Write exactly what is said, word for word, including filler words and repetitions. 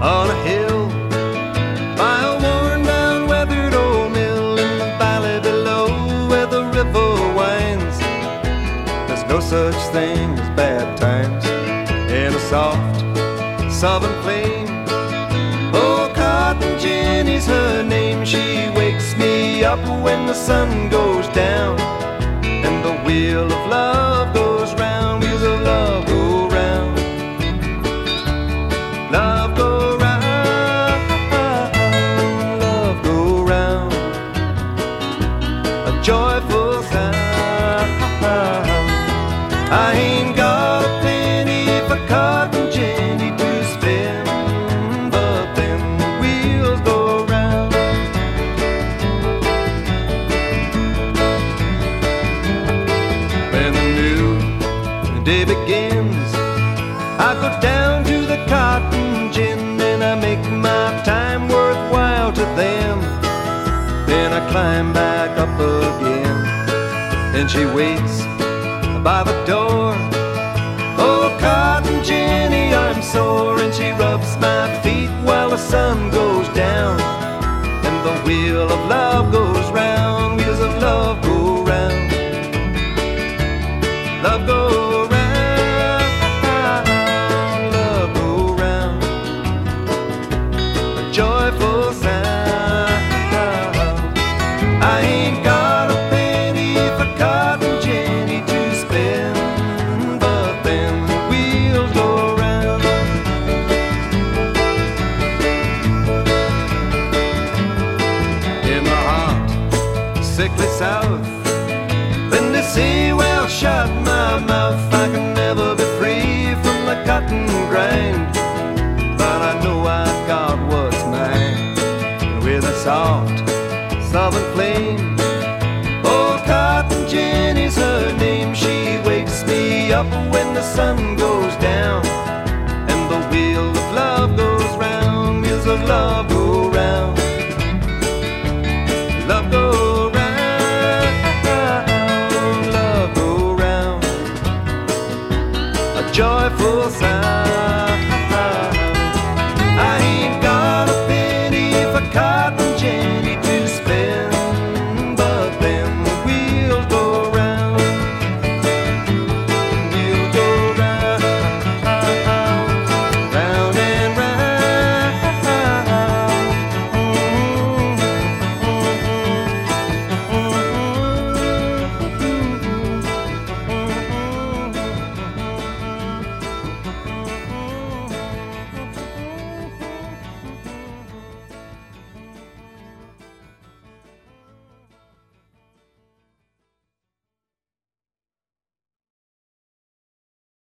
on a hill by a worn-down, weathered old mill in the valley below where the river winds. There's no such thing as bad times in a soft southern flame. Oh, Cotton Jenny's her name. She wakes me up when the sun goes down, and the wheel of love goes round, wheels of love go round, love go round, love go round, a joyful sound. I ain't got a penny for Cotton Jenny to spend, but then the wheels go round. When the new day begins, I go down to the Cotton Gin and I make my time worthwhile to them. Then I climb back up again, and she waits by the door. Oh, Cotton Jenny, I'm sore, and she rubs my feet while the sun goes down, and the wheel of love goes round, wheels of love go round, love go round, love go round, a joyful sound. I ain't got a penny for Cotton Jenny to spend, but then the wheels go round. In the hot, sickly South, when they say, well, shut my mouth, I can never be free from the cotton grind, but I know I've got what's mine, and with a soft southern flame. Oh, Cotton Jenny's her name. She wakes me up when the sun goes down,